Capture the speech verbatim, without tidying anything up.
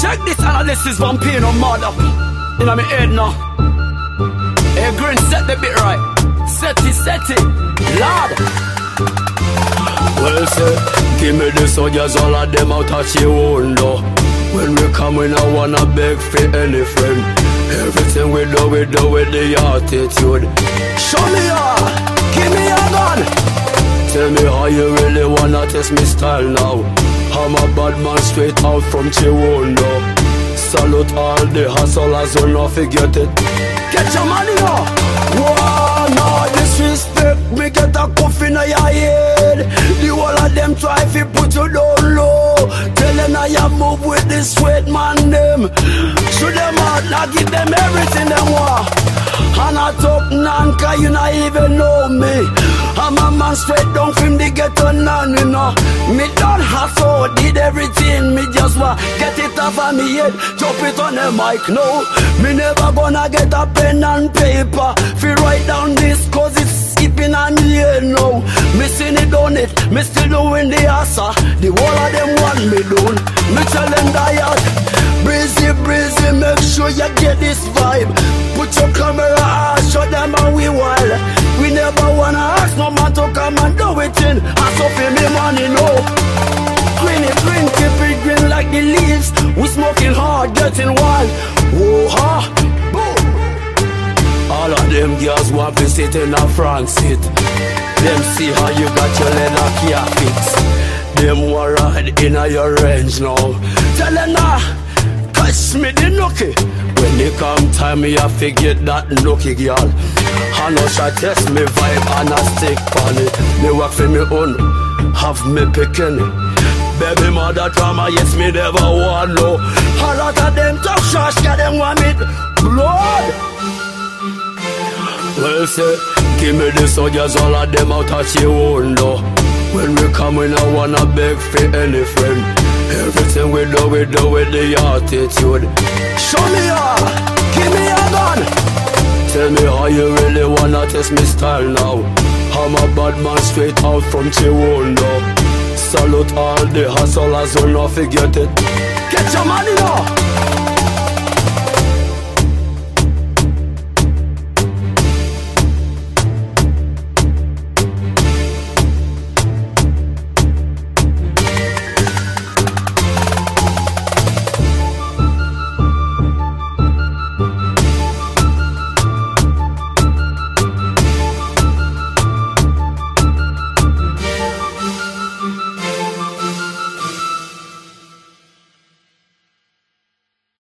Check this analysis, Vampino mother. In my head now. Hey, Green, set the bit right. Set it, set it. Lord. Well, say, give me the soldiers, all of them out of your window. When we come, we don't wanna beg for any friend. Everything we do, we do with the attitude. Show me ya, give me your gun. Tell me how you really wanna test me style now. I'm a bad man straight out from Chiwondo. Salute all the hustlers who not forget it. Get your money now. Whoa, no disrespect. Me get a coffin in your head. The whole of them try to put you down low. Tell them now you move with the sweat man them. Shoot them out, now give them everything they want. And I talk none, cause you not even know me. I'm a man straight down from the ghetto none, you know. Me done hustle, did everything. Me just want get it off of me head, drop it on the mic, no. Me never gonna get a pen and paper fi write down this, cause it's skipping on me head now. Me seen it on it, me still doing the answer. The whole of them want me done. Me tell them that breezy, breezy, make sure you get this vibe. Put your camera on, show them how we wild. We never wanna ask no man to come and do it in. I so feel me money, no. Green it green, keep it green like the leaves. We smoking hard, getting wild. Oh ha, boom. All of them girls want to sit in a front seat. Them see how you got your leather key fix. Them want ride in a your range now. Tell them nah, catch me the nookie. When they come time me I forget that nookie girl. I know she test me vibe and I stick on it. Me work for me own, have me picking. Baby mother drama, yes me never want no. A lot of them talk trash, cause them want me blood. Well say, give me the soldiers, all of them out of your window. When we come, we don't wanna beg for any friend. Everything we do, we do with the attitude. Show me ya, give me your gun. Tell me how you really wanna test me style now. I'm a bad man straight out from Chiwondo. Salute all the hustlers who not forget it. Get your money now.